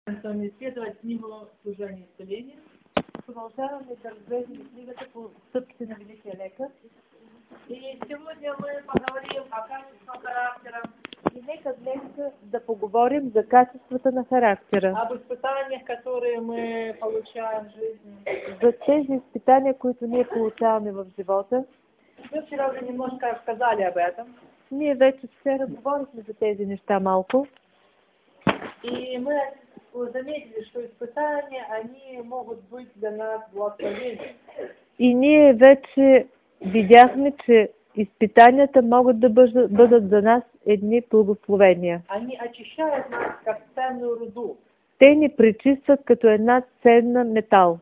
Продължаваме изследвать книгу «Служение и исцеление». Продължаваме да разглеждаме книгата по стъпките на Великия лекар. И сегодня мы поговорим о качестве характера. И нека днес да поговорим за качествата на характера. Об испытаниях, которые мы получаем в жизни. За тези изпитания, които ние получаваме в живота. Мы вчера уже немножко сказали об этом. Ние вече вчера говорихме за тези неща малко. И мы заметили, что испытания, они могут быть для нас благословением. И ние вече видяхме, че изпитанията могат да бъдат за нас едни благословения. Они очищают нас как ценную руду. Те ни пречистват като една ценна метал.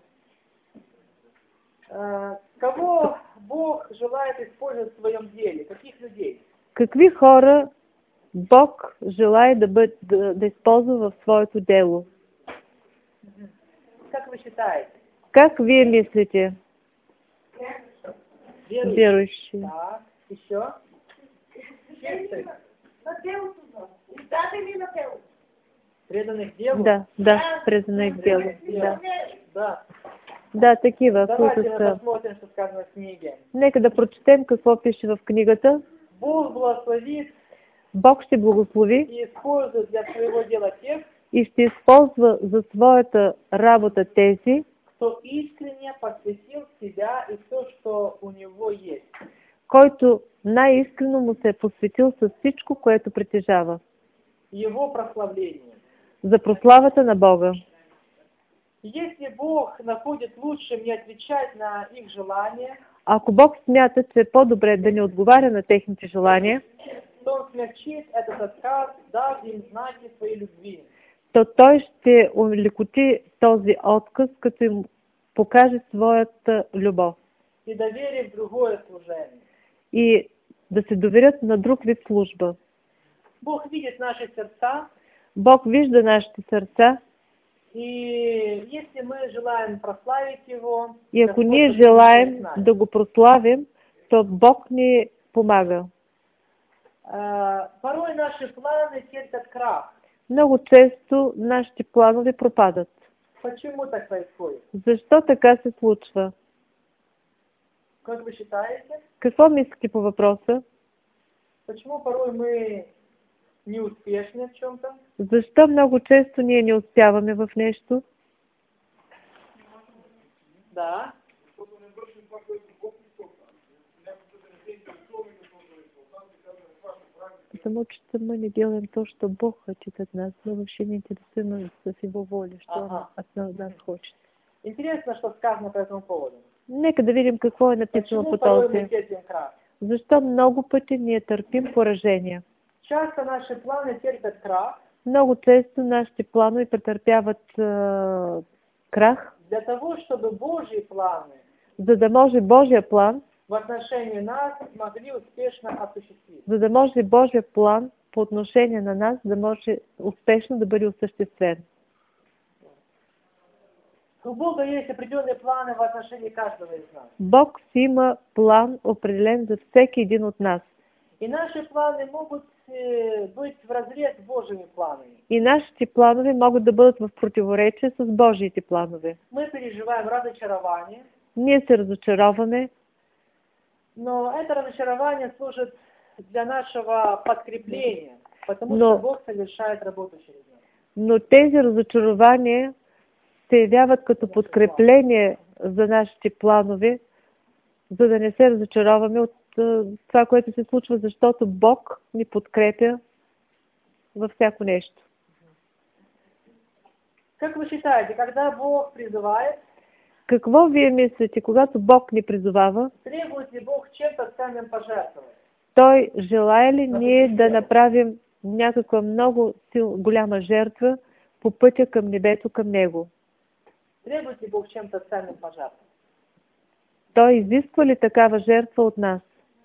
Кого Бог желает использовать в своем деле? Каких людей? Какви хора Бог желая да използва в своето дело? Как вы считаете? Как вие мислите? Верующие. Так, еще? Преданных делу? Да, преданных делу. Да, такива, които са. Давайте посмотрим, что сказано в книге. Нека да прочетем какво пише в книгата. Бог благословит. Бог ще благослови и използва для своего дела тех, и ще използва за своята работа тези, кто искренне посвятил себя и все, что у него есть. Който най-искрено му се е посветил с всичко, което притежава. Его прославление. За прославата на Бога. Если Бог находит лучшим не отвечать на их желания, ако Бог смята, че е по-добре да не отговаря на техните желания, то той ще улекоти този отказ, като им покаже своята любов. И да се доверят на друг вид служба. Бог вижда нашите сърца. И ако ние желаем да го прославим, то Бог ни помага. Порой наши планы терпят крах. Много често нашите планове пропадат. Почему так происходит? Защо така се случва? Как вы считаете? Какво мислите по въпроса? Почему порой мы неуспешны в чем-то? Защо много често ние не успяваме в нещо? Да. Потому что мы не делаем то, что Бог хочет от нас. Мы вообще не интересуемся в Его воле, что Он от нас хочет. Интересно, что сказано по этому поводу. Нека да видим какво е написано по този. Защо много пъти ние търпим поражения? Часто наши планы терпят крах. Много често нашите планове претърпяват крах. Для того, чтобы Божьи планы, за да може Божия план в отношении нас могли успешно осуществить. За да може Божия план по отношение на нас да може успешно да бъде осъществен. У Бога есть определенные планы в отношении каждого из нас. Бог си има план определен за всеки един от нас. И наши планы могут быть вразрез с Божьими планами. И нашите планове могат да бъдат в противоречие с Божиите планове. Мы переживаем разочарование. Ние се разочароваме. Но это разочарование служит для нашего подкрепления, потому что Бог совершает работу через нас. Но тези разочарования се явяват като подкрепление за нашите планове, за да не се разочароваме от това, което се случва, защото Бог ни подкрепя във всяко нещо. Как вы считаете, когда Бог призывает? Какво вие мислите, когато Бог ни призовава? Требует ли Бог чем-то ценным пожертвовать? Той желае ли ние да направим някаква много голяма жертва по пътя към небето, към Него? Требует ли Бог чем-то ценным пожертвовать? Той изисква ли такава жертва от нас?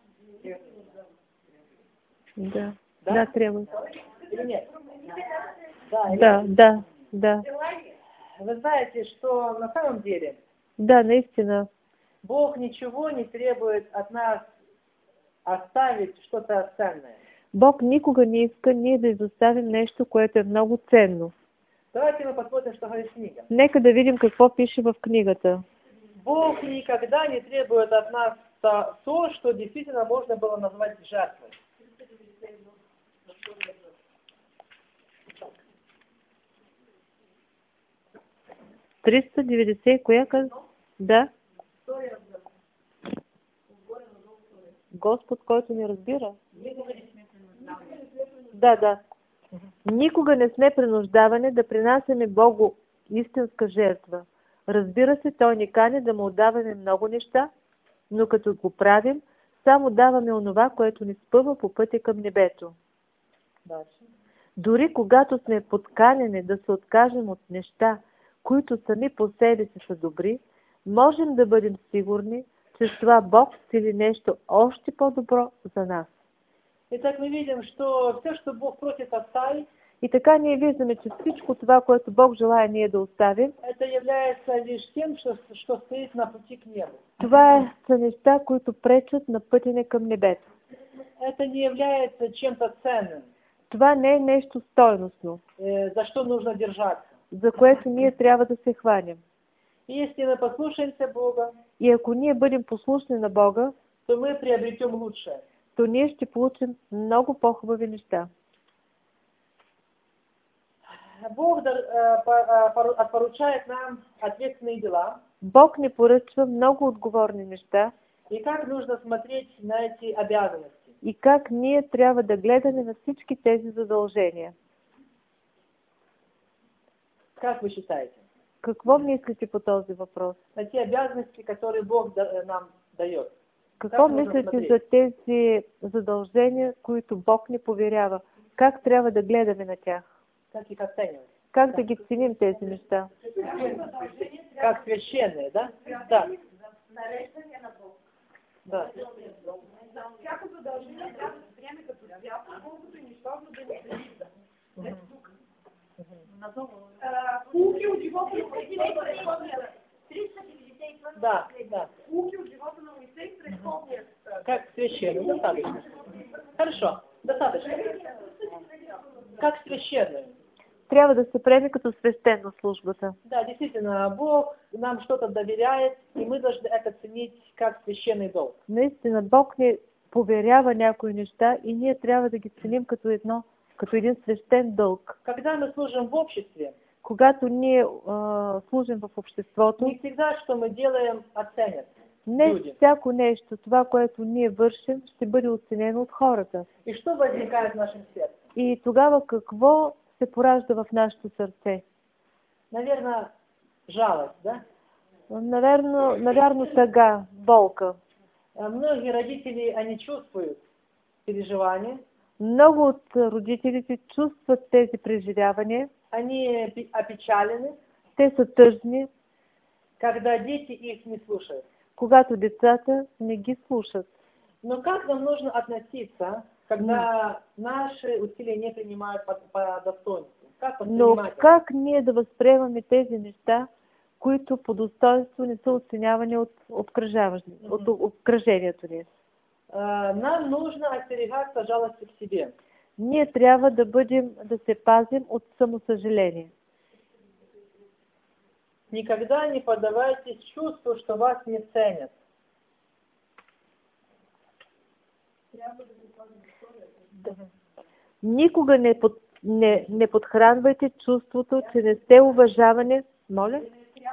Да. Да, требует. Или нет? Да. Вы знаете, что на самом деле да, наистина. Бог ничего не требует от нас оставить что-то ценное. Бог никога не иска ние да изоставим нещо, което е много ценно. Давайте мы посмотрим, что говорит книга. Нека да видим какво пише в книгата. Бог никогда не требует от нас то, что действительно можно было назвать жертвой. «390, коя каза? Да. Господ, който ни разбира. Да. Никога не сме принуждавани да принасяме Богу истинска жертва. Разбира се, Той ни кани да му отдаваме много неща, но като го правим, само даваме онова, което ни спъва по пътя към небето. Дори когато сме подканени да се откажем от неща, които сами по себе си са добри, можем да бъдем сигурни, че с това Бог цели нещо още по-добро за нас. Итак, мы видим, что все, что Бог просит оставить, И така ние виждаме, че всичко това, което Бог желая ние да оставим, это является лишь тем, что стоит на пути к небу. това са неща, които пречат на пътя ни към небето. Это не является чем-то ценным, Това не е нещо стойностно, за что нужно держаться. за което ние трябва да се хванем. И если мы послушаемся Бога, И ако ние бъдем послушни на Бога, то мы приобретем лучшее. то ние ще получим много по-хубави неща. Бог поручает нам ответственные дела. Бог ни поръчва много отговорни неща И как нужно смотреть на эти обязанности? и как ние трябва да гледаме на всички тези задължения. Как вы считаете? Какво мислите по този въпрос? На те обязанности, которые Бог нам дает. Какво нужно мислите смотреть? за тези задължения, които Бог ни поверява? Как трябва да гледаме на тях? Как их оценивать? Как да ги ценим тези неща? Как священные, да? Да. Да. Всяко задължение трябва да се приеме като свято, колкото и нищожно да не прилича. Ето тук. Пулки от живота на Моисей предходния. 391. Да. Пулки от живота на Моисей предходния. Как священные, достаточно. Хорошо, достаточно. Как священные. Трябва да се приеме като свещено службата. Да, действительно, Бог нам что-то доверяет, и мы должны это ценить как священный долг. Наистина, Бог ни поверява някои неща и ние трябва да ги ценим като един свещен дълг. Когда мы служим в обществе, Когато ние служим в обществото, не всегда, что мы делаем, оценят не люди. всяко нещо, това, което ние вършим, ще бъде оценено от хората. И что возникает в нашем сердце? И тогава какво се поражда в нашето сърце? Наверное, жалость, да? Навярно тъга, болка. Многие родители, они чувствуют переживания, Много от родителите чувстват тези преживявания. они опечалены, Те са тъжни, когда дети их не слушают. когато децата не ги слушат. Но как нам нужно относиться, когда наши усилия не принимают по достоинству? Как Но воспринимать это? как ние да възприемаме тези неща, които по достоинство не са оценявани от обкръжението ни? Нам нужно остерегаться жалости к себе. Ние трябва да се пазим от самосъжаление. Никогда не поддавайтесь чувству, что вас не ценят. Никога не подхранвайте чувството, че не сте уважавани. Моля?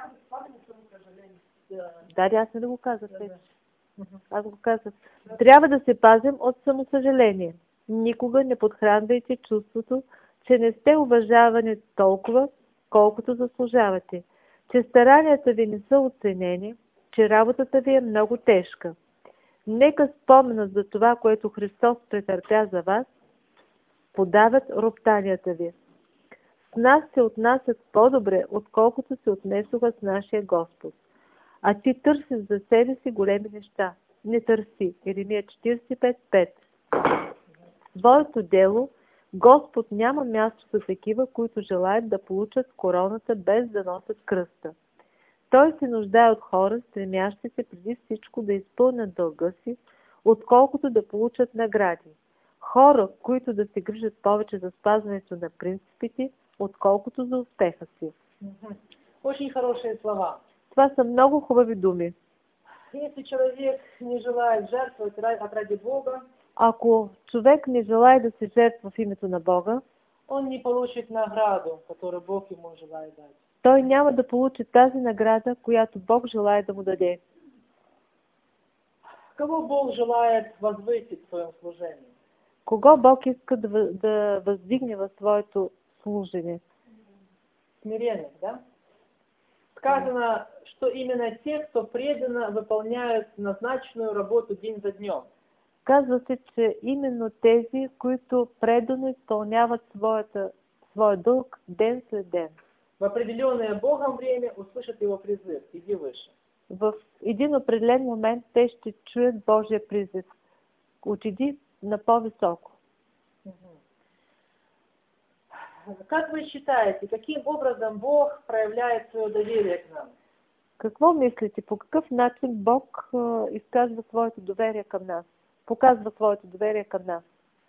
Да, аз не го казах вече. Аз го казах. Трябва да се пазим от самосъжаление. Никога не подхранвайте чувството, че не сте уважавани толкова, колкото заслужавате, че старанията ви не са оценени, че работата ви е много тежка. Нека споменът за това, което Христос претърпя за вас, подават роптанията ви. С нас се отнасят по-добре, отколкото се отнесоха с нашия Господ. А ти търсиш за себе си големи неща. Не търси. Еремия 45:5. Твоето дело, Господ няма място за такива, които желаят да получат короната без да носят кръста. Той се нуждае от хора, стремящи се преди всичко да изпълнят дълга си, отколкото да получат награди. Хора, които да се грижат повече за спазването на принципите, отколкото за успеха си. Очень хорошие слова. Това са много хубави думи. Если человек не желает жертвовать ради Бога, Ако човек не желае да се жертва в името на Бога, он не получит награду, которую Бог ему желает дать. той няма да получи тази награда, която Бог желае да му даде. Кого Бог желает возвысить в своем служении? Кого Бог иска да въздигне в своето служение? Смиренных, да? Сказано, что именно те, кто преданно выполняют назначенную работу день за днем. Казва се, че именно тези, които предано изпълняват своя дълг ден след ден. В определенное Богом время услышат Его призыв: иди выше. В един определен момент те ще чуят Божия призив: отиди на по-високо. Как вы считаете, каким образом Бог проявляет свое доверие к нам? Какво мислите? По какъв начин Бог изказва своето доверие към нас? Показва своето доверие към нас?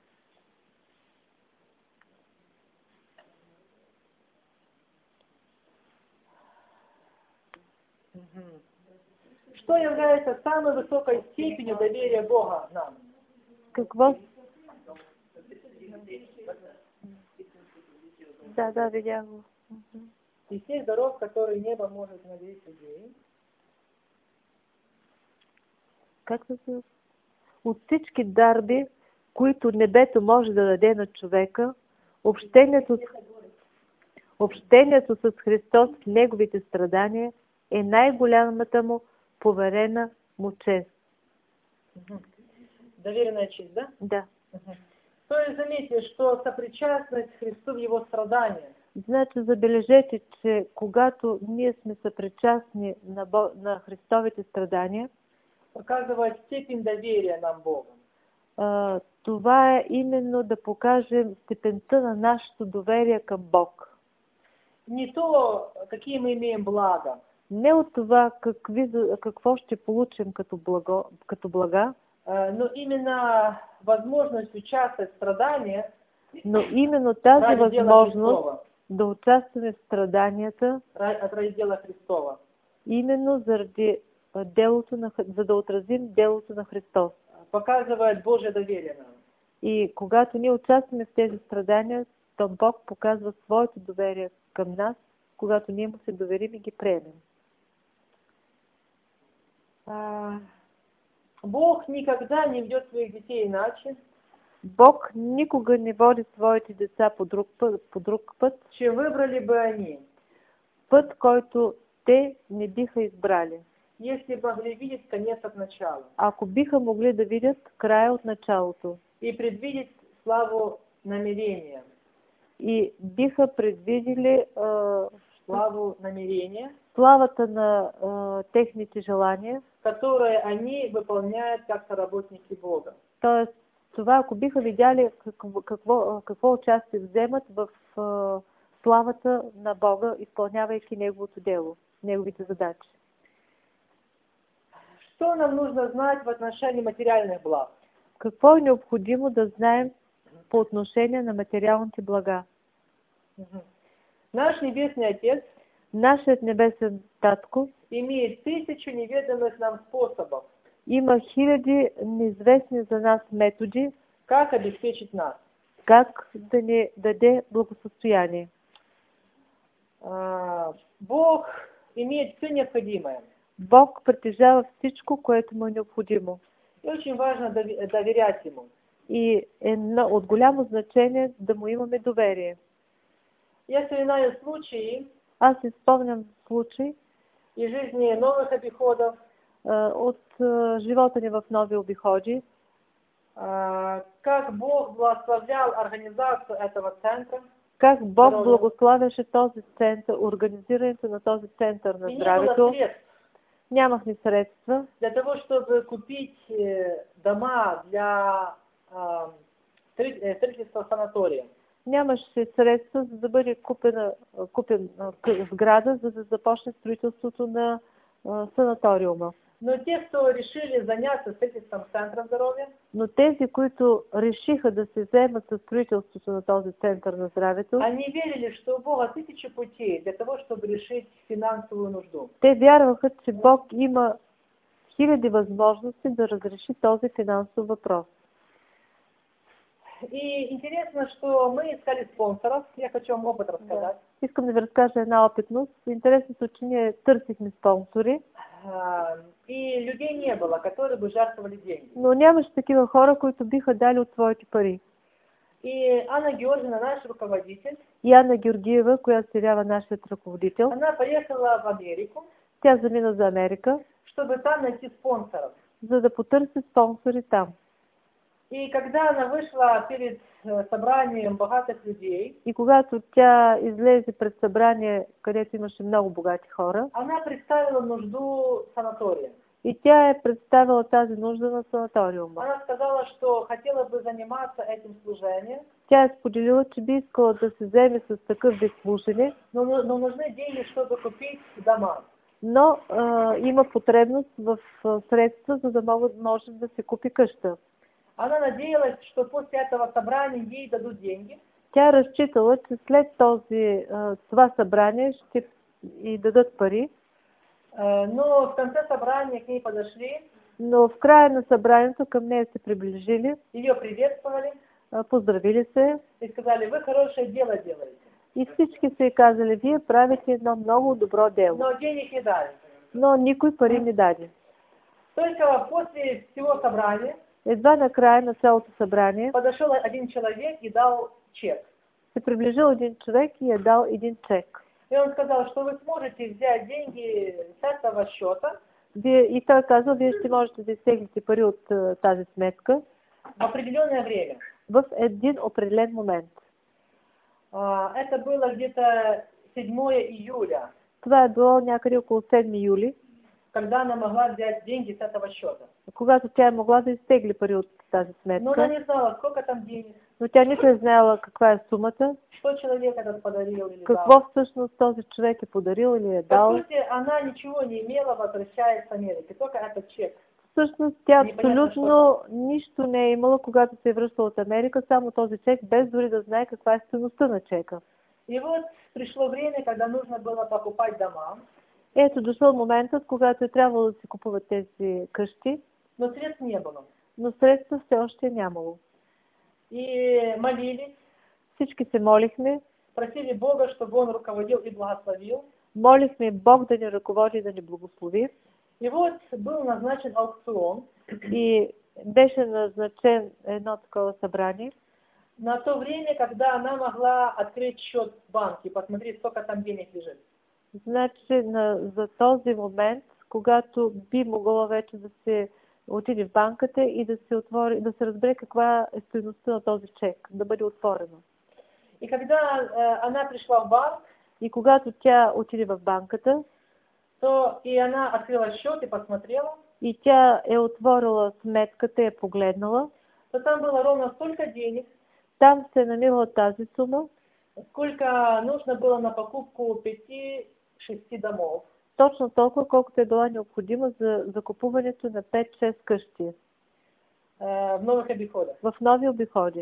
Что является самой высокой степенью доверия Бога нам? Какво? Да, видях го. Из всех даров, которые небо может наделить людей, Как се? От всички дарби, които небето може да даде на човека, общението с Христос в неговите страдания е най-голямата му поверена му чест. доверенная честь, да? Да. То есть заметьте, что сопричастность Христу в Его страдания Значи забележете, че когато ние сме съпричастни на Христовите страдания, показывает степень доверия нам Богу. Това е именно да покажем степента на нашето доверие към Бог. Не то, какие мы имеем блага, Не от това какво ще получим като блага, но именно возможность участвовать в страданиях но именно тази ради дела възможност Христова. да участваме в страданията, Ради дела Христова. именно за да отразим делото на Христос. Показывает Божье доверие нам. И когато ние участваме в тези страдания, то Бог показва своето доверие към нас, когато ние му се доверим и ги приемем. Бог никогда не ведет своих детей иначе, Бог никога не води своите деца по друг път, чем выбрали бы они, път, който те не биха избрали, если бы могли видеть конец от начала ако биха могли да видят края от началото и предвидеть славу намерения. и биха предвидели Славу намерения, славата на техните желания, которые они выполняют как соработники Бога. т.е. това, ако биха видяли какво участие вземат в славата на Бога, изпълнявайки Неговото дело, Неговите задачи. Что нам нужно знать в отношении материальных благ? Какво е необходимо да знаем по отношение на материалните блага? Наш Небесный Отец Нашият небесен татко имеет 1000 неведомых нам способов, има хиляди неизвестни за нас методи, как обеспечить нас. как да ни даде благосъстояние. Бог имеет все необходимое. Бог притежава всичко, което му е необходимо. И очень важно доверять Ему. И е от голямо значение да му имаме доверие. Я вспоминаю случаи Аз си спомням случай из жизни новых обиходов, от живота ни в нови обиходи, как Бог благословлял организацию этого центра. как Бог благославяше този център, организирането на този център на И не было здравето. средств Нямахме средства для того, чтобы купить дома для строительства санатория. Нямаше средства, за да бъде купен сграда, за да започне строителството на санаториума. Но те, кто решили заняться строительством центра здоровья, Но тези, които решиха да се заемат със строителството на този център на здравето, они верили, что у Бога тысячи путей для того, чтобы решить финансовую нужду. те вярваха, че Бог има хиляди възможности да разреши този финансов въпрос. И интересно, что мы искали спонсоров. Я хочу вам опыт рассказать. Искам да ви разкажа една опитност. Интересното, че ние търсихме спонсори, И людей не было, которые бы жертвовали деньги. но нямаше такива хора, които биха дали от своите пари. И Анна Георгиевна, наш руководитель, И Анна Георгиева, която се явява нашият ръководител, она поехала в Америку, тя замина за Америка, чтобы там найти спонсоров. за да потърси спонсори там. И когда она вышла перед собранием богатых людей, И когато тя излезе пред събрание, където имаше много богати хора, она представила нужду санатория. и тя е представила тази нужда на санаториума. Она сказала, что хотела бы заниматься этим служением, Тя е споделила, че би искала да се вземе с такъв вид служене, но нужны деньги, чтобы купить дома. но има потребност в средства, за да може да се купи къща. Она надеялась, что после этого собрания ей дадут деньги, Тя разчитала, че след това събрание ще й дадат пари, но в конце собрания к ней подошли, но в края на събранието към нея се приближили, ее приветствовали поздравили се и сказали: вы хорошее дело делаете, и всички са й казали: вие правите едно много добро дело. но денег не дали. Но никой пари не даде. Только после всего собрания Едва на края на цялото събрание подошел один человек и дал чек. се приближил един човек и е дал един чек. И он сказал, что вы сможете взять деньги с этого счета И той казал: вие ще можете да изтеглите пари от тази сметка в определенное время. в един определен момент. Это было где-то 7 июля, Това е било някъде около 7 юли, когда она могла взять деньги с этого счета. когато тя е могла да изтегли пари от тази Но она сметка, не знала, сколько там денег, но тя нито е знаела каква е сумата, что человек этот подарил или какво дал. всъщност този човек е подарил или е По дал. сути, она ничего не имела, возвращаясь с Америки, только этот чек. Всъщност тя Непонятно абсолютно нищо не е имала, когато се е връщала от Америка, само този чек, без дори да знае каква е стойността на чека. И вот пришло время, когда нужно было покупать дома, Ето дошъл моментът, когато е трябвало да се купуват тези къщи, но средств не было. но средства все още е нямало. И молились, Всички се молихме, просили Бога, чтобы Он руководил и благословил. молихме Бог да ни ръководи и да ни благослови. И вот был назначен аукцион И беше назначен едно такова събрание на то время, когда она могла открыть счет в банке и посмотреть, сколько там денег лежит. Значи за този момент, когато би могла вече да се отиде в банката и да се отвори, да се разбере каква е стойността на този чек, да бъде отворено. И когда она пришла в банк, И когато тя отиде в банката, то и она открыла счет и посмотрела, и тя е отворила сметката и е погледнала, то там было ровно столько денег, там се е намирала тази сума, сколько нужно было на покупку 5-6 домов. точно толкова, колкото е била необходима за закупуването на 5-6 къщи В новых обиходах. в нови обиходи.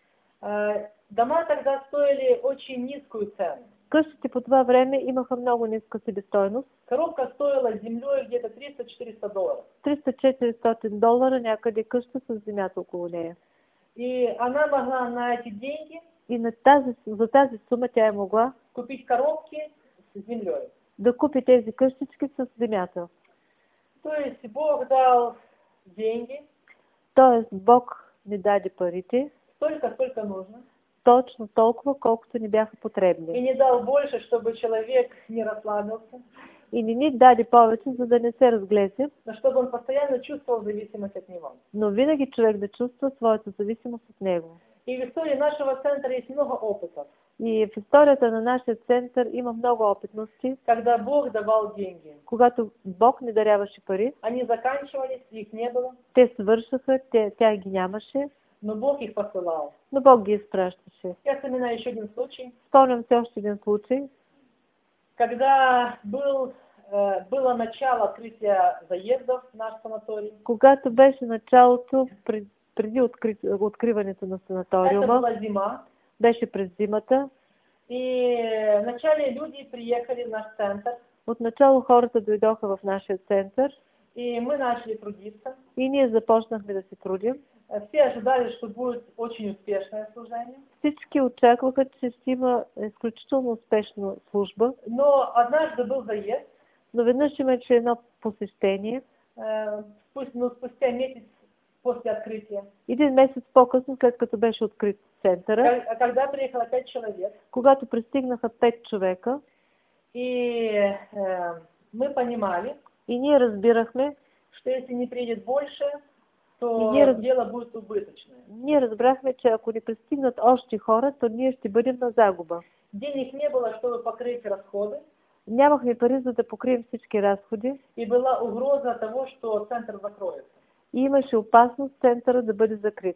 Дома тогда стоили очень низкую цену. Къщите по това време имаха много ниска себестойност. Коробка стоила с землей где-то $300-400. $300-400, някъде къща с земята около нея. И она могла на эти деньги И за тази сума тя е могла купить коробки с землей. да купи тези къщички с земята. То есть Бог дал деньги Тоест Бог ни даде парите столько, сколько нужно. точно толкова, колкото ни бяха И потребни. не дал больше, чтобы человек не расслабился, И не ни даде повече, за да не се разглезе, но чтобы он постоянно чувствовал зависимость от него. но винаги човек да чувства своята зависимост от него. И в истории нашего центра есть много опытов, И в историята на нашия център има много опитности, когда Бог давал деньги. когато Бог ни даряваше пари, Они заканчивались, их не было, те свършаха, тя ги нямаше, но Бог их посылал. но Бог ги изпращаше. Я вспоминаю еще один случай, Спомням се още един случай, когда был было начало открытия заездов в наш санаторий. Когато беше началото, преди откриването на Это санаториума, была зима. беше през зимата. И вначале люди приехали в наш центр. Отначало хората дойдоха в нашия център И мы начали трудиться. и ние започнахме да се трудим. Все ожидали, что будет очень успешное служение. Всички очакваха, че ще има изключително успешна служба, Но однажды был заезд. но веднъж имаше едно посещение. Спустя месяц после открытия. Един месец по-късно, след като беше открит центъра, Когда приехало 5 человек. когато пристигнаха 5 човека, И мы понимали, и ние разбирахме, что если не приедет больше, то Ние дело будет убыточное. ние разбрахме, че ако ни пристигнат още хора, то ние ще бъдем на загуба. Денег не было, чтобы покрыть расходы. Нямахме пари, за да покрием всички разходи И была угроза того, что центр закроется. и имаше опасност центъра да бъде закрит.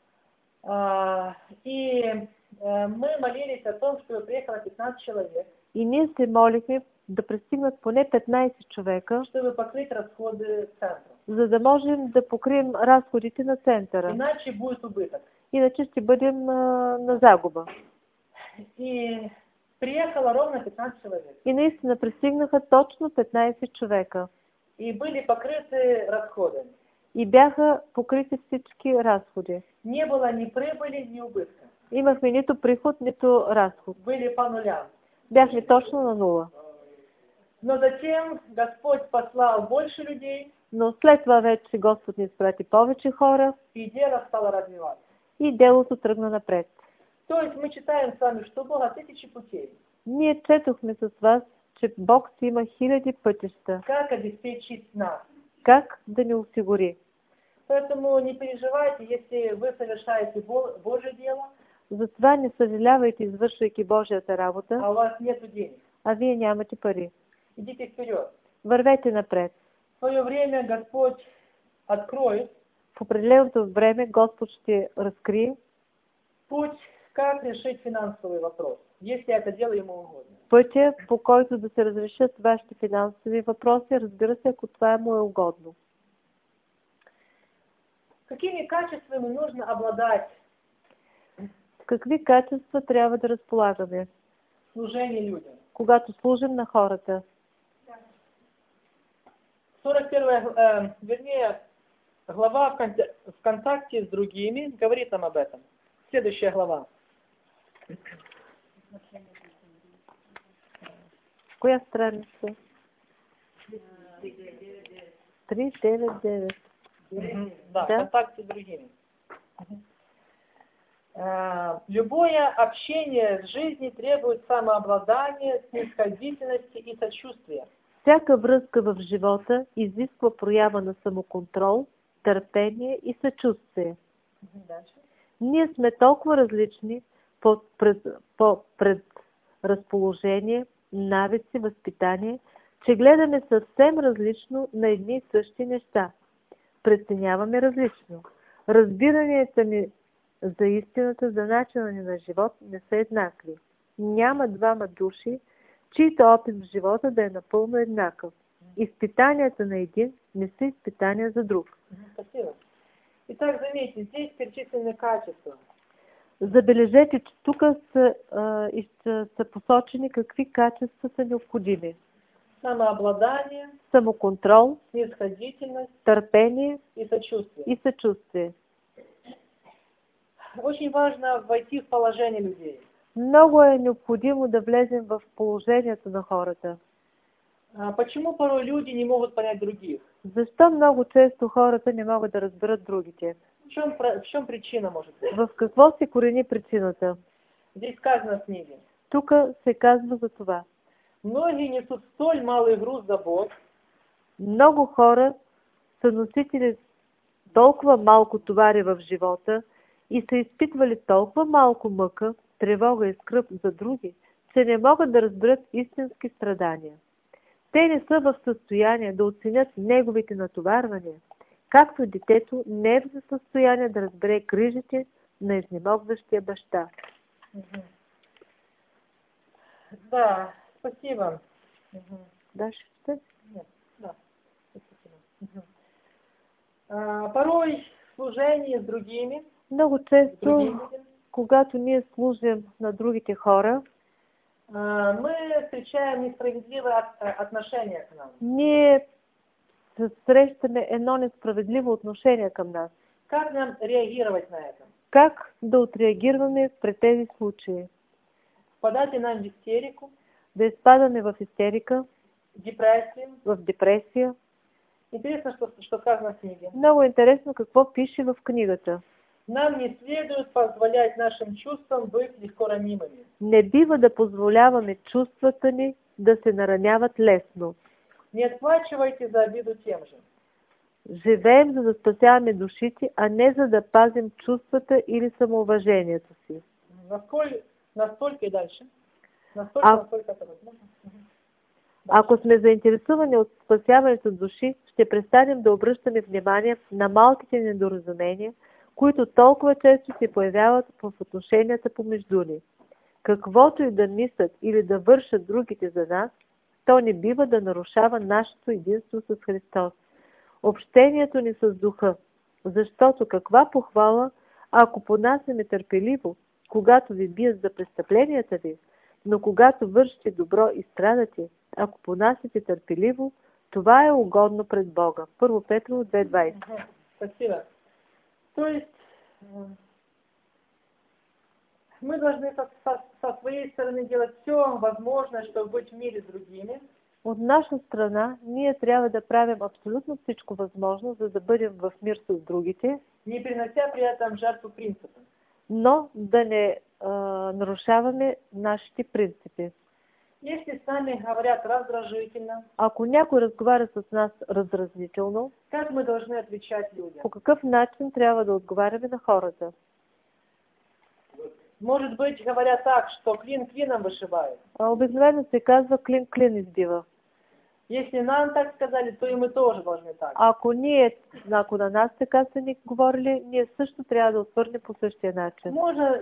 И мы молились о том, чтобы приехало 15 человек, И ние се молихме да пристигнат поне 15 човека, чтобы покрыть расходы центра. за да можем да покрием разходите на центъра. Иначе будет убыток. Иначе ще бъдем на загуба. И приехало ровно 15 человек. И наистина пристигнаха точно 15 човека. И были покрыты расходы. И бяха покрити всички разходи. Не было ни прибыли, ни убытка. Имахме нито приход, нито разход. Были по нулям. Бяхме точно на нула. Но затем Господь послал больше людей, Но след това вече Господ ни изпрати повече хора и дело стало развиваться. и делото тръгна напред. То есть мы читаем с вами, что Бога тысячи путей. Ние четохме с вас, че Бог си има хиляди пътища. Как обеспечить нас. Как да ни осигури. Поэтому не переживайте, если вы совершаете Божье дело, Затова не съжалявайте, извършвайки Божията работа, а у вас нет денег. а вие нямате пари. Идите вперед. Вървете напред. В свое время Господь откроет В определеното време Господ ще разкрие путь, как решить финансовый вопрос, если это дело Ему угодно. пътя, по който да се разрешат вашите финансови въпроси, разбира се, ако това му е угодно. Какими качествами нужно обладать С какви качества трябва да разполагаме, в служении людям? когато служим на хората? 41 вернее, глава в контакте с другими говорит нам об этом. Следующая глава. Коя страница? 399. Да, Да. контакт с другими. Любое общение с жизнью требует самообладания, снисходительности и сочувствия. Всяка връзка в живота изисква проява на самоконтрол, търпение и съчувствие. Дальше. Ние сме толкова различни по предразположение, навици, възпитание, че гледаме съвсем различно на едни и същи неща. Преценяваме различно. Разбиранията ни за истината, за начина ни на живот не са еднакви. Няма двама души, чийто опит в живота да е напълно еднакъв. Изпитанията на един не са изпитания за друг. Спасибо. Итак, заметьте, здесь перечислены качества. Забележете, че тук са посочени какви качества са необходими. Самообладание, Самоконтрол, снисходительность търпение и сочувствие. и съчувствие. Очень важно войти в положение людей. Много е необходимо да влезем в положението на хората. Почему порой люди не могут понять других? Защо много често хората не могат да разберат другите? В чем причина может быть? В какво се корени причината? Здесь сказано в книге. Тук се казва за това. Многие несут столь малый груз забот, Много хора са носители толкова малко товари в живота и са изпитвали толкова малко мъка, тревога и скръб за други, че не могат да разберат истински страдания. Те не са в състояние да оценят неговите натоварвания, както детето не е в състояние да разбере грижите на изнемогващия баща. Да, спасибо. Дальше ще? Нет, да. Порой в служении с другими, Много с често, другими людьми, когато ние служим на другите хора, мы встречаем несправедливое отношение к нам. ние срещаме едно несправедливо отношение към нас. Как нам реагировать на это? Как да отреагираме пред тези случаи? Впадать ли нам в истерику, Да изпадаме в истерика, депрессию? в депресия? Интересно, что сказано в книге. Много интересно какво пише в книгата. Нам не следует позволять нашим чувствам быть легко ранимыми. Не бива да позволяваме чувствата ни да се нараняват лесно. Не отплачивайте за обиду тем же. Живеем, за да спасяваме душите, а не за да пазим чувствата или самоуважението си. Настолько и дальше. Насколько это возможно. Ако сме заинтересувани от спасяването на души, ще престанем да обръщаме внимание на малките недоразумения, които толкова често се появяват в отношенията помежду ни. Каквото и да мислят или да вършат другите за нас, то не бива да нарушава нашето единство с Христос. Общението ни с Духа, защото каква похвала, ако понасяме търпеливо, когато ви бият за престъпленията ви, но когато вършите добро и страдате, ако понасяте търпеливо, това е угодно пред Бога. 1 Петрово 2:20. Спасибо. То есть мы должны со своей стороны делать все возможное, чтобы быть в мире с другими. От наша страна ние трябва да правим абсолютно всичко възможно, за да бъдем в мир с другите, не принося при этом жертву принципа. но да не нарушаваме нашите принципи. Если с нами говорят раздражительно, Ако някой разговаря с нас раздразнително, как мы должны отвечать людям? по какъв начин трябва да отговаряме на хората? Может быть, говорят так, что клин клином вышибает. Обикновено се казва клин клин избива. Если нам так сказали, то и мы тоже должны так. Ако на нас така са ни говорили, ние също трябва да отвърнем по същия начин.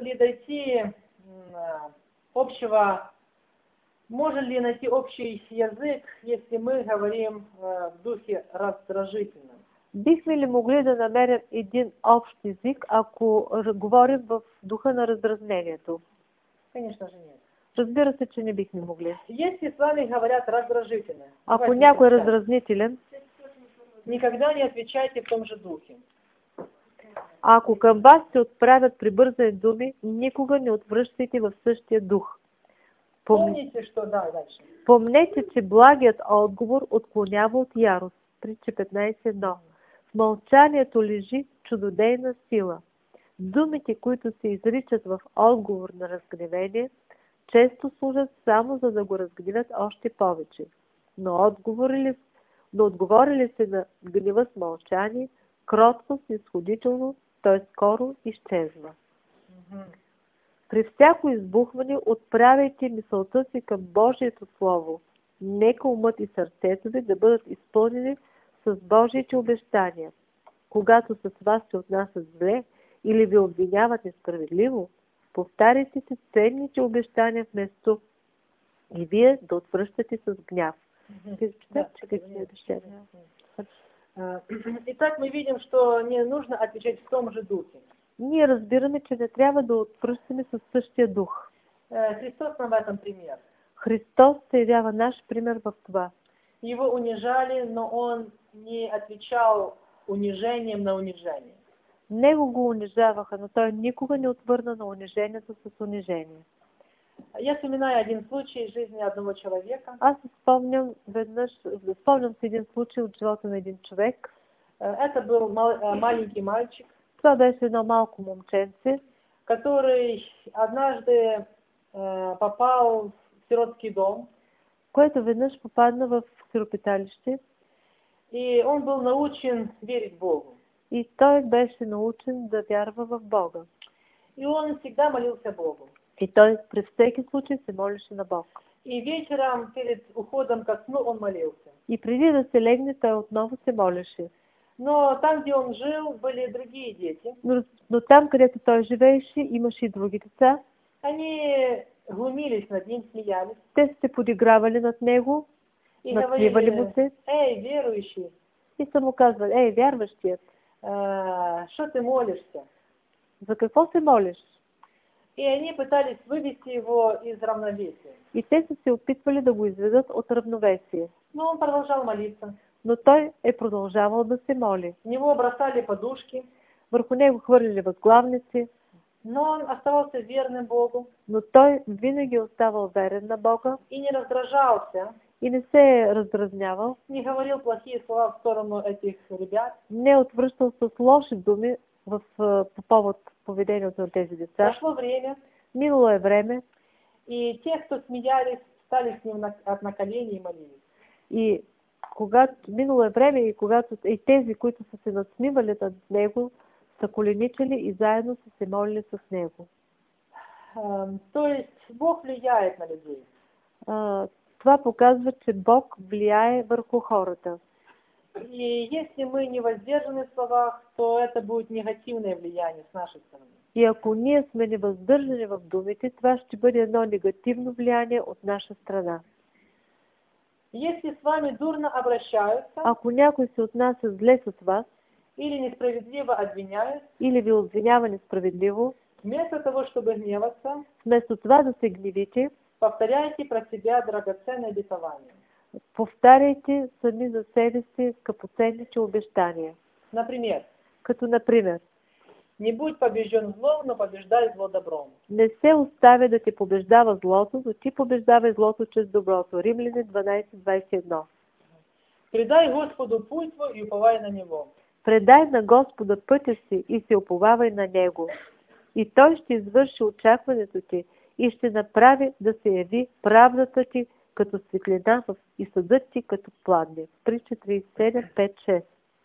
Можно ли найти общий язык, если мы говорим в духе раздражительном? Бихме ли могли да намерим един общ език, ако говорим в духа на раздразнението? Конечно же нет. Разбира се, че не бихме могли. Если с вами говорят раздражительно, ако някой е раздразнителен, никогда не отвечайте в том же духе. Ако към вас се отправят прибързани думи, никога не отвръщайте в същия дух. Помните, что дальше. Помнете, че благият отговор отклонява от ярост. Притча 15:1. В мълчанието лежи чудодейна сила. Думите, които се изричат в отговор на разгневение, често служат само за да го разгневят още повече. Но отговорили се на гнева с мълчание, кротко, снисходително, той скоро изчезва. При всяко избухване отправяйте мисълта си към Божието Слово. Нека умът и сърцето ви да бъдат изпълнени с Божиите обещания. Когато с вас се отнасят зле или ви обвиняват несправедливо, повтаряйте си ценните обещания вместо и вие да отвръщате с гняв. Итак, мы видим, что не нужно отвечать в том же духе. Ние разбираме, че не трябва да отвръщаме със същия дух. Христос нам в этом пример. Христос се явява наш пример в това. Его унижали, но он не отвечал унижением на унижение. Него го унижаваха, но той никога не отвърна на унижението с унижение. Я вспоминаю один случай из жизни одного человека. Аз спомням си един случай от живота на един човек. Это был маленький мальчик. Това беше едно малко момченце, который однажды попал в сиротский дом. Което веднъж попадна в сиропиталище. И он был научен верить Богу. И той беше научен да вярва в Бога. И он всегда молился Богу. И той при всеки случай се молеше на Бог. И вечером перед уходом ко сну он молился. И преди да се легне, той отново се молеше. Но там, где он жил, были другие дети. Но там, където той живееше, имаше и други деца. Они глумились над ним, смеялись. Те се подигравали над него. И надсмивали му говорили: се эй, верующий, и са му казвали: ей, вярващият, что ты молишься? за какво се молиш? И они пытались вывести его из равновесия. И те са се опитвали да го изведат от равновесие. Но он продолжал молиться. Но той е продължавал да се моли. В него бросали подушки, Върху него хвърлили възглавници, но он оставался верным Богу но той винаги е оставал верен на Бога и не раздражался, и не се е раздразнявал, не говорил плохие слова в сторону этих ребят. не е отвръщал с лоши думи по повод поведението на тези деца. Прошло время, Минало е време и те, кто смеялись, стали с ним на колени и молились. и минало е време и когато и тези, които са се надсмивали над него, са коленичили и заедно са се молили с него. То есть Бог влияет на людей. Това показва, че Бог влияе върху хората. И если мы не воздержаны в словах, то это будет негативное влияние с нашей стороны. И ако ние сме невъздържани в думите, това ще бъде едно негативно влияние от наша страна. Если с вами дурно обращаются Ако някой се отнася зле с вас или несправедливо обвиняют, или ви обвинява несправедливо, вместо того, чтобы гневаться, вместо това да се гневите, повторяйте про себя драгоценное обетование. повтаряйте сами за себе си скъпоценните обещания. Например, Като например: не будь побежден злом, но побеждай зло добром. не се оставя да те побеждава злото, но ти побеждавай злото чрез доброто. Римляни 12:21. Предай Господу путь твой и уповай на Него. Предай на Господа пътя си и се уповавай на Него. И Той ще извърши очакването ти и ще направи да се яви правдата ти като светлина и съдът ти като пладне. Притча 37:5-6.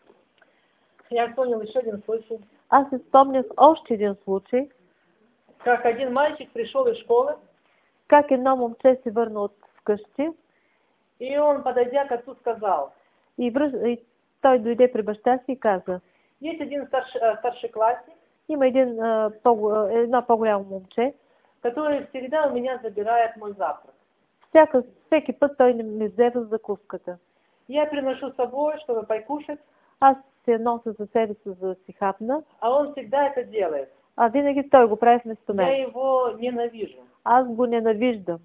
Я вспомнил еще один случай. Аз се спомнях още един случай, Как один мальчик пришел из школы, как едно момче се върна от вкъщи и он, подойдя к отцу, сказал: и той дойде при баща си и каза: есть один старшеклассник, има едно по-голямо момче, который всегда у меня забирает мой завтрак. всеки път той ми взема закуската. Я приношу с собой, чтобы покушать, Аз се нося за себе си, за да си хапна, а он всегда это делает. а винаги той го прави вместо Я мен. его ненавижу. Аз го ненавиждам.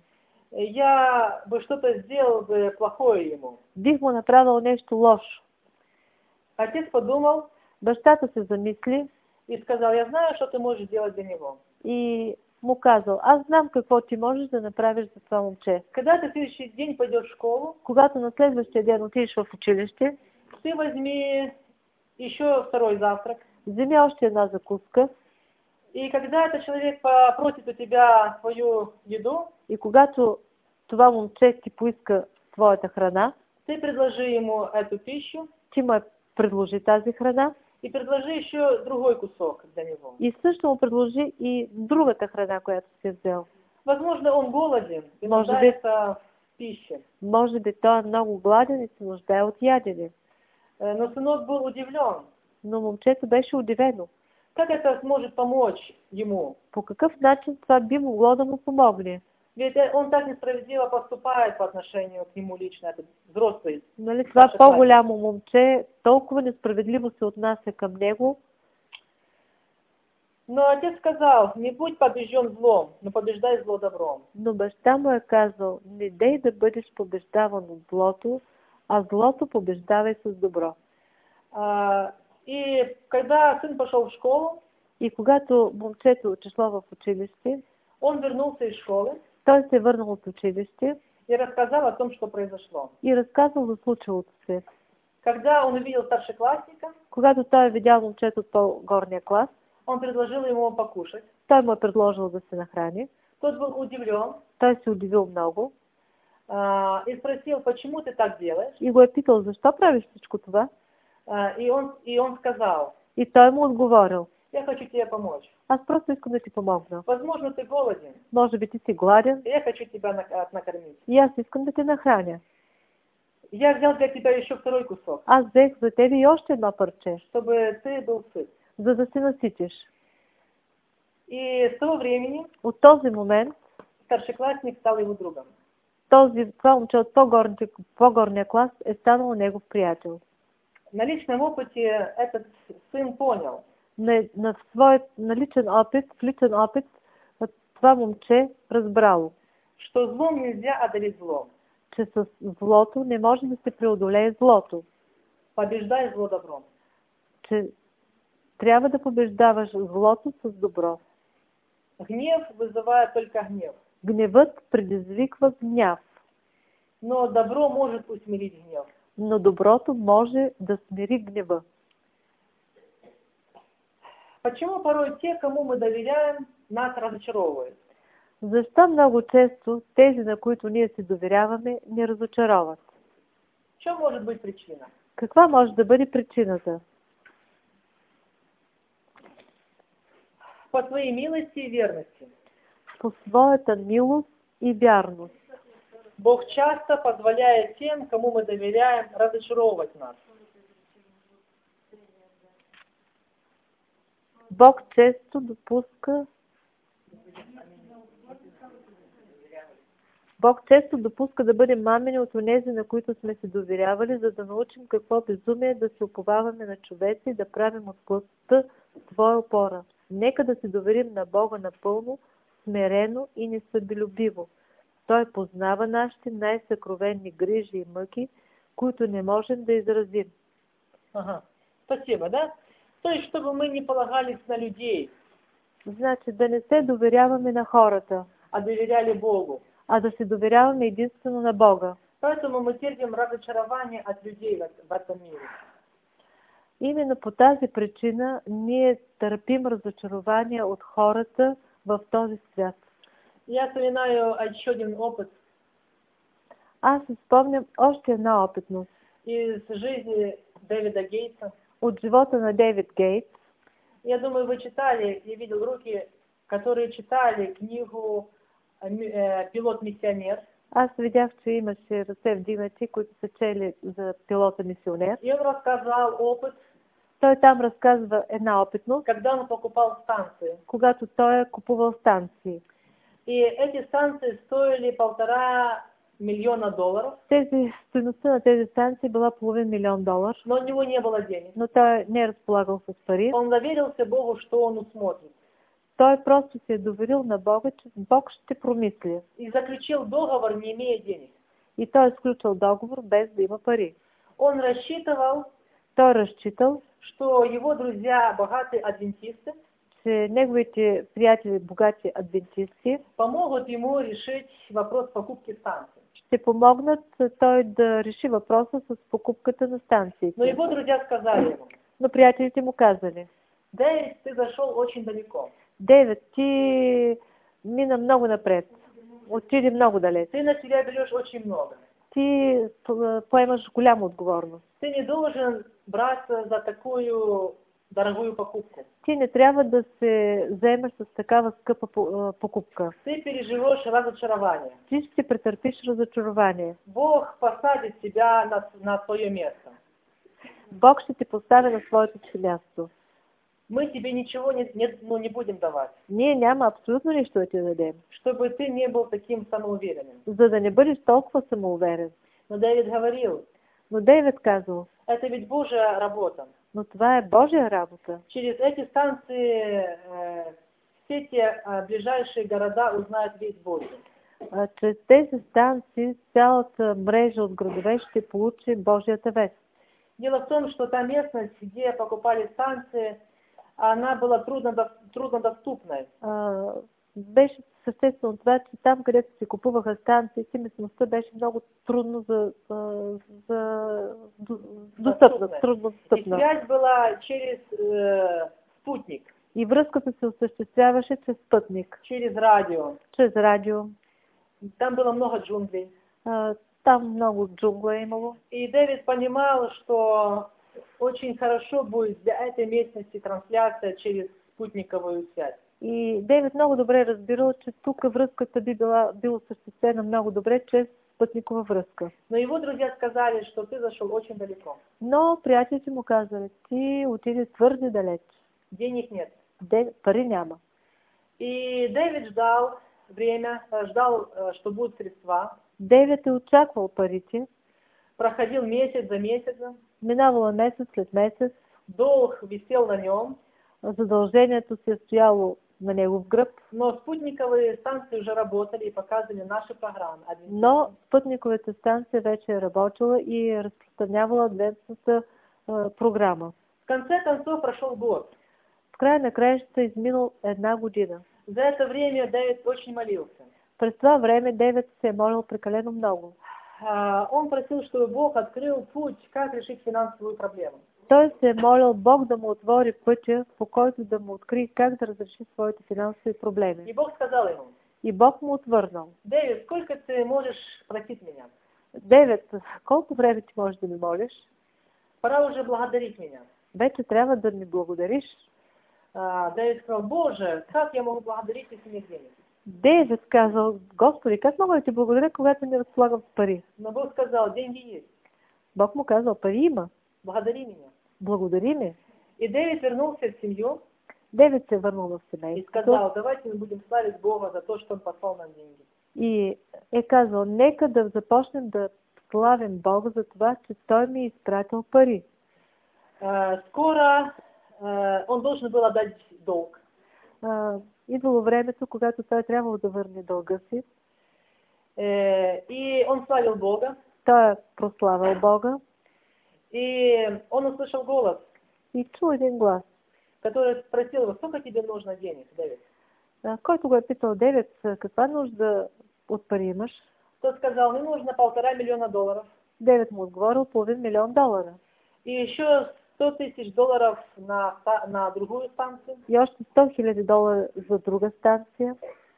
Я бы что-то сделал бы плохое ему. Бих му направил нещо лошо. Отец подумал Бащата се замисли и сказал: я знаю, что ты можешь делать для него. и му казал: аз знам какво ти можеш да направиш за това момче. Когда ты в следующий день пойдешь в школу, Когато на следващия ден отидеш в училище, ты возьми еще второй завтрак. вземи още една закуска И когда этот человек попросит у тебя свою еду, и когато това момче ти поиска твоята храна, ты предложи ему эту пищу ти му предложи тази храна и предложи еще другой кусок для него. и също му предложи и другата храна, която си е взел. Возможно, он голоден и Может нуждается в пище. Може би той е много гладен и се нуждае от ядене. Но сынок был удивлен. Но момчето беше удивено. Как это сможет помочь ему? По какъв начин това би могло да му помогне? Ведь он так несправедливо поступает по отношению к нему лично, этот взрослый. Нали, това по-голямо момче толкова несправедливо се отнася към него. Но отец сказал: не будь побежден злом, но побеждай зло добром. Но баща му е казал: не дей да бъдеш побеждаван от злото, а злото побеждавай с добро. И когда сын пошел в школу, и когато момчето отишло в училище, он вернулся из школы той се върнал от училище и рассказал о том, что произошло. и разказал за случилото се. Когда он увидел старшеклассника, Когато той е видял момчето от по-горния клас, он предложил ему покушать. той му е предложил да се нахрани. Тот был удивлен Той се удивил много и спросил: почему ты так делаешь? и го е питал: защо правиш всичко това? И он сказал: И той му отговорил: я хочу тебе помочь. аз просто искам да ти помогна. Возможно, ты голоден, Може би ти си гладен и я хочу тебя накормить. и аз искам да те нахраня. Я взял для тебя еще второй кусок, Аз взех за тебе и още едно парче, чтобы ты был сыт. за да се наситиш. И с того времени От този момент старшеклассник стал его другом. това момче от по-горния клас е станало негов приятел. На личном опыте этот сын понял, На свой личен опит, това момче разбрало, что злом нельзя одолеть злом. че с злото не може да се преодолее злото. Побеждай зло добром. Че трябва да побеждаваш злото с добро. Гнев вызывает только гнев. Гневът предизвиква гняв, Но добро может усмирить гнев. но доброто може да смири гнева. Почему порой те, кому мы доверяем, нас разочаровывают? Защо много често тези, на които ние се доверяваме, ни разочароват? В чем может быть причина? Каква може да бъде причината? По своей милости и верности. По своята милост и вярност. Бог часто позволяет тем, кому мы доверяем, разочаровывать нас. Бог често допуска да бъдем мамени от онези, на които сме се доверявали, за да научим какво безумие да се уповаваме на човеци и да правим от плътта своя опора. Нека да се доверим на Бога напълно, смирено и несъбелюбиво. Той познава нашите най-съкровенни грижи и мъки, които не можем да изразим. Ага. Спасибо, да? То есть, чтобы мы не полагались на людей, Значи да не се доверяваме на хората, а доверяли Богу. а да се доверяваме единствено на Бога. Поэтому мы терпим разочарование от людей в этом мире. Именно по тази причина ние търпим разочарование от хората в този свят. Я вспоминаю еще один опыт Аз си спомням още една опитност из жизни Дэвида Гейтса. от живота на Дейвид Гейтс. Я думаю, вы читали, я видел руки, которые читали книгу «Пилот-миссионер». Аз видях, че имаше ръце вдигнати, които са чели за пилота-мисионер. И он рассказал опыт, Той там разказва една опитност, когда он покупал станции. когато той е купувал станции. И эти станции стоили $1,5 миллиона. Стойността на тези станции била $500 000, Но у него не было денег. но той не е разполагал с пари. Он доверился Богу, что он усмотрит. Той просто се е доверил на Бога, че Бог ще промисли. И заключил договор, не имея денег. И той е сключил договор без да има пари. Он рассчитывал, Той разчитал, что его друзья, богатые адвентисты, че неговите приятели, богати адвентисти, помогут ему решить вопрос покупки станции. ще помогнат той да реши въпроса с покупката на станциите. Но его друзья сказали ему: Но приятелите му казали: Дэвид, ты зашел очень далеко. Дейвид, ти мина много напред. Отиди много далеч. Ты на себя берешь очень много. Ти поемаш голяма отговорност. Ты не должен браться за такую дорогую покупку. Ти не трябва да се заемаш с такава скъпа покупка. Ты переживешь разочарование. Ти ще претърпиш разочарование. Бог посадит тебя на твое место. Бог ще те поставя на своето си място. Мы тебе ничего не будем давать, Ние няма абсолютно нищо да ти дадем, чтобы ты не был таким самоуверенным. за да не бъдеш толкова самоуверен. Но Дэвид говорил, Но Дейвид казал: это ведь Божья работа. но това е Божия работа. Через эти станции все те ближайшие города узнают весть Божию. Чрез тези станции цялата мрежа от градове ще получи Божията вест. Дело в том, что та местность, где покупали станции, она была труднодоступной. Беше съществено това, че там, където се купуваха станциите, местността беше много трудно достъпна. И связь была через спутник. И връзката се осъществяваше чрез спътник. Через радио. Чрез радио. Там было много джунглей. Там много джунгла е имало. И Дэвид понимал, что очень хорошо будет для этой местности трансляция через спутниковую связь. И Дейвид много добре разбирал, че тук връзката би била осъществена много добре чрез спътникова връзка. Но его друзья сказали, что ты зашел очень далеко. Но приятелите му казали: ти отиде твърде далеч. Денег нет. Пари няма. И Дэвид ждал время, что будут средства. Дейвид е очаквал парите. Проходил месяц за месяцем. Минавало месец след месец. Долг висел на нем. Задължението се е стояло на негов гръб. Но спутниковые станции уже работали и показывали наши программы. Но спътниковата станция вече е работила и е разпространявала адвентната програма. В конце концов прошел год. В края на краищата изминал една година. За это время Давид очень молился. През това време Дейвид се е молил прекалено много. Он просил, чтобы Бог открыл путь, как решить финансовую проблему. Той се е молил Бог да му отвори пътя, по който да му открие как да разреши своите финансови проблеми. И Бог сказал ему: И Бог му отвърнал: Давид, сколько ты можешь просить меня? Дейвид, колко време ти можеш да ми молиш? Пора уже благодарить меня. Вече трябва да ми благодариш. Давид сказал: Боже, как я могу благодарить, если нет денег? Дейвид казал: Господи, как мога да ти благодаря, когато не разполагам с пари? Но Бог сказал: деньги есть. Бог му казал: пари има. Благодари меня. Благодари ми. И Давид вернулся в семью Дейвид се е върнал в и семейството сказал: давайте мы будем славить Бога за то, что Он послал нам деньги. и е казал: нека да започнем да славим Бога за това, че Той ми е изпратил пари. Скоро он должен был отдать долг. Идвало времето, когато той трябвало да върне дълга си. И он славил Бога. Той е прославил Бога И он услышал голос, и чул един глас, который спросил его: сколько тебе нужно денег, Давид? който го е питал: Дейвид, каква нужда от пари имаш? Тот сказал: мне нужно $1,5 миллиона. Дейвид му отговорил: $500 000. И еще $100 000 на другую станцию. И още $100,000 за друга станция.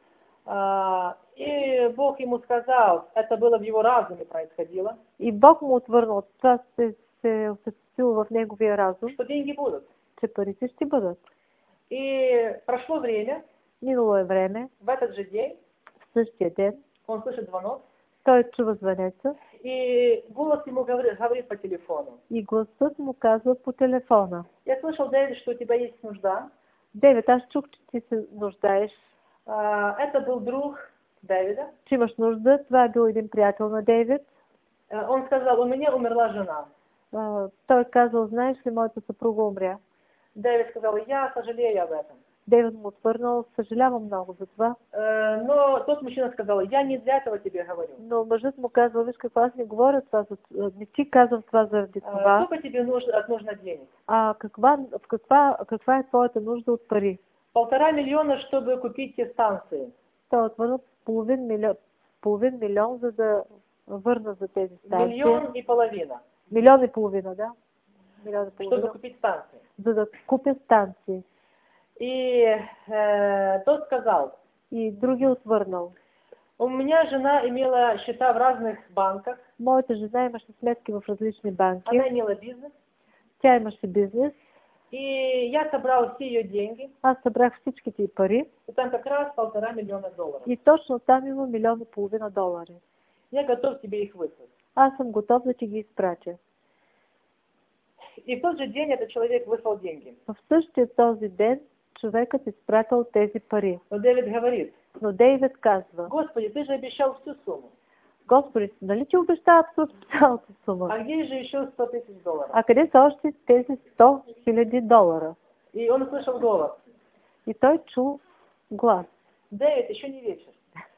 И Бог ему сказал, это было в его разуме происходило, И Бог му отвърнал: това се осъществило в неговия разум, что деньги будут. че парите ще бъдат. И прошло время, Минало е време, в этот же день в същия ден, он слышит звонок, той чува звънеца и голос ему говорит по телефону: и гласът му казва по телефона: я слышал, Дэвид, что у тебя есть нужда. Дейвид, аз чух, че ти се нуждаеш, Это был друг Дэвида. че имаш нужда. Това е бил един приятел на Дейвид. Он сказал: у меня умерла жена. Той казал: знаеш ли, моята съпруга умря. Дэвид сказал: я сожалею об этом. Дейвид му отвърнал: съжалявам много за това. Но тот мужчина сказал: я не для этого тебе говорю. Но мъжът му казал: виж какво, аз не говоря това, не ти казвам това заради това. Сколько тебе нужно денег? Каква е твоята нужда от пари? $1,5 миллиона, чтобы купить те станции. Той отвърнал: половин милион, за да върна за тези станции. $1,5 милиона. $1,5 милиона, да. Чтобы купить станции. За да купя станции. И тот сказал: И други отвърнал: у меня жена имела счета в разных банках. моята жена имаше сметки в различни банки. Она имела бизнес. Тя имаше бизнес. И я собрал все ее деньги. Аз събрах всичките й пари. И там как раз $1,5 миллиона. И точно там има $1,5 милиона. Я готов тебе их выслать. Аз съм готов да ти ги изпратя. И в тот же день этот человек выслал деньги. В същия този ден човекът изпратил тези пари. Но Давид говорит: Но Дейвид казва: Господи, ты же обещал всю сумму. Господи, нали ти обеща абсолютно цялата сума? А где же еще $100 000? А къде са още тези $100,000? И он услышал голос: И той чул глас. Давид, еще не вечер.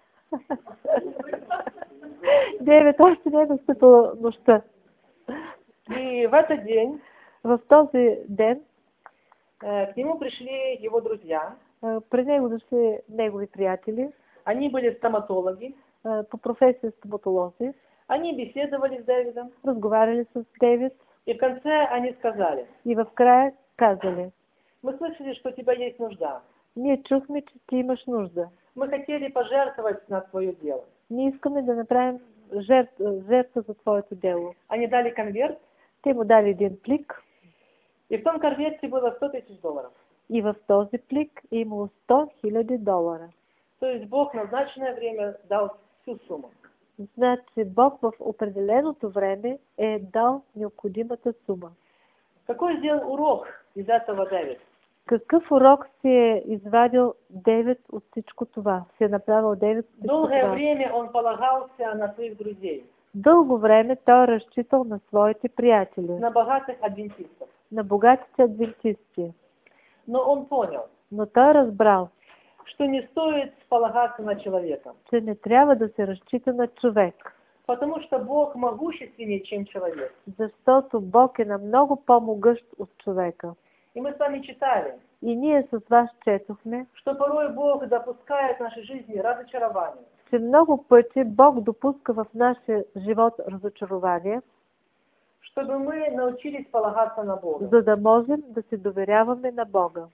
Дейвид, още не е настъпила нощта. И в этот день В този ден к нему пришли его друзья. при него дошли негови приятели. Они были стоматологи. По професия стоматолози. Они беседовали с Давидом. Разговаряли с Дейвид. И в конце они сказали: И в края казали: мы слышали, что у тебя есть нужда. ние чухме, че ти имаш нужда. Мы хотели пожертвовать на твое дело. Ние искаме да направим жертва за твоето дело. Они дали конверт. Те му дали един плик. И в том конверте было $100 000. И в този плик е имало $100,000. То есть Бог в назначенное время дал всю сумму. Значи Бог в определеното време е дал необходимата сума. Какой сделал урок из этого Давид? Какъв урок си е извадил Девид от всичко това? Си е направил Девид от всичко Долгое това? время он полагался на своих друзей, Дълго време той е разчитал на своите приятели, на богатых адвентистов. на богатите адвентисти. Но он понял, Но той е разбрал, что не стоит полагаться на человека, че не трябва да се разчита на човек, потому что Бог могущественнее, чем человек. защото Бог е на много по-могъщ от човека. И мы с вами читали, И ние с вас четохме, что порой Бог допускает в нашей жизни разочарование, че много пъти Бог допуска в нашия живот разочарование, чтобы мы научились полагаться на Бога. за да можем да се доверяваме на Бога.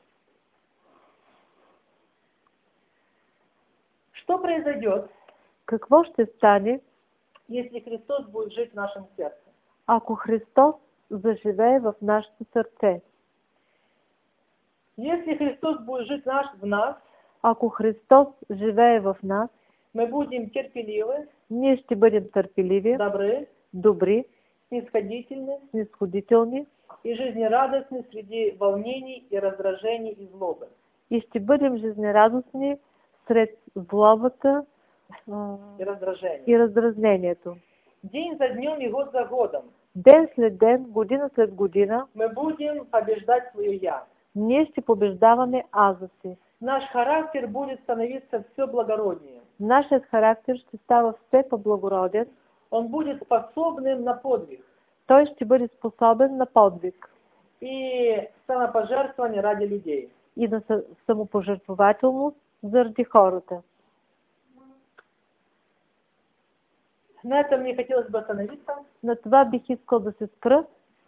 Что произойдет, Какво ще стане, если Христос будет жить в нашем сердце? ако Христос заживее в нашето сърце? Если Христос будет жить в нас, Ако Христос живее в нас, мы будем терпеливы, ние ще бъдем търпеливи, добры, добри, снисходительны снисходителни и жизнерадостны среди волнений и раздражений и злобы. и ще бъдем жизнерадостни сред злобата И раздражений. и раздразнението. День за днем и год за годом Ден след ден, година след година, мы будем побеждать свое «я». ние ще побеждаваме аза си. Наш характер будет становиться все благороднее. Нашият характер ще става все по-благороден. Он будет способным на подвиг Той ще бъде способен на подвиг и самопожертвование ради людей. и на самопожертвователност заради хората. На этом мне хотелось бы остановиться. На това бих искал да се спра.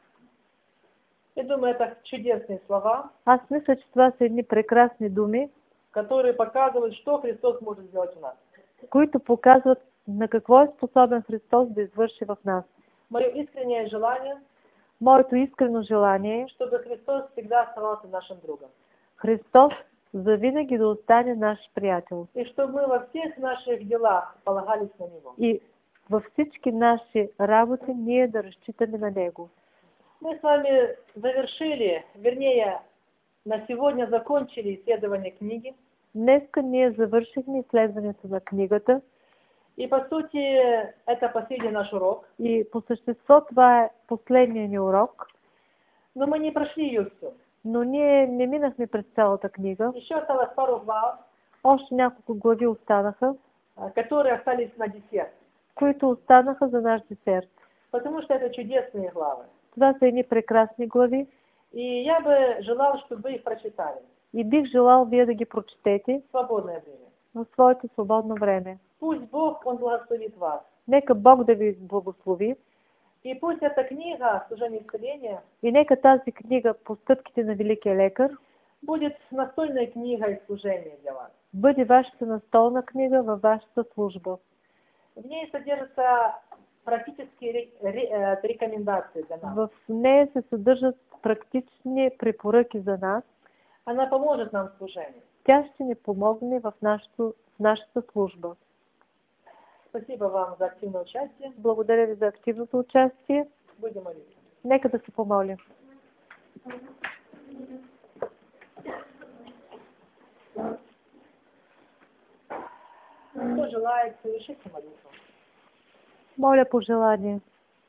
Я думаю, это чудесные слова, Аз мисля, че това са едни прекрасни думи, которые показывают, что Христос может сделать у нас. които показват на какво е способен Христос да извърши в нас. Мое искреннее желание, Моето искрено желание е чтобы Христос всегда оставался нашим другом. Христос завинаги да остане наш приятел. И чтобы мы во всех наших делах полагались на Него. И във всички наши работи ние да разчитаме на Него. Мы с вами завершили, вернее, на сегодня закончили исследование книги. Днеска ние завършихме изследването на книгата И по сути, это последний наш урок. и по същество това е последният ни урок, Но мы не прошли ее всю. но ние не минахме през цялата книга. Еще осталось пару глав, Още няколко глави останаха, которые остались на десерт. които останаха за наш десерт. Потому что это чудесные главы. Това са едни прекрасни глави И я бы желал, чтобы вы их прочитали и бих желал вие да ги прочетете в свободное время. в своето свободно време. Пусть Бог, Он благословит вас. Нека Бог да ви благослови И пусть эта книга «Служение исцеления» и нека тази книга по стъпките на Великия лекар будет настольной книгой служения для вас. бъде вашата настолна книга във вашата служба. В ней содержатся практические рекомендации для нас. В нея се съдържат практични препоръки за нас. Она поможет нам в служении. Тя ще ни помогне в нашата служба. Спасибо вам за активное участие. Благодаря ви за активното участие. Будем молиться. Нека да се помолим. Кто желает совершить молитву? Моля пожелание.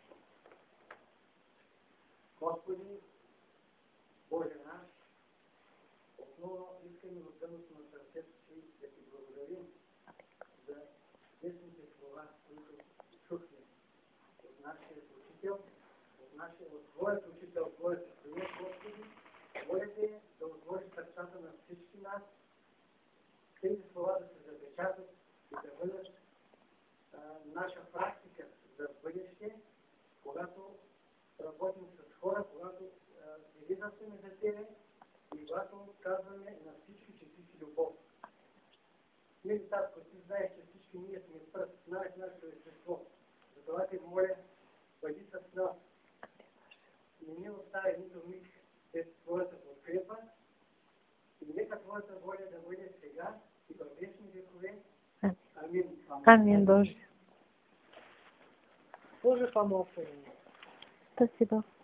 Господи, Боже наш, отново искрено в дъното на сърцето си да ти благодарим за чудесните слова, които чухме от нашия учител, от Твоят учител, Твоят Съюз, Господи. Моля те да отвориш сърцата на всички нас, тези слова да се запечатат и да бъдат наша практика за бъдеще, когато работим с хора, когато свидетелстваме за Тебе и когато казваме на всички, че Ти си любов. Мили Татко, Ти знаеш, че всички ние сме пръст, знаеш нашето естество. Затова Те моля, бъди с нас. Не ни остави нито миг без Твоята подкрепа и нека Твоята воля да бъде сега и във вечни векове. Амин. Амин, Боже. Боже, помог мне. Спасибо.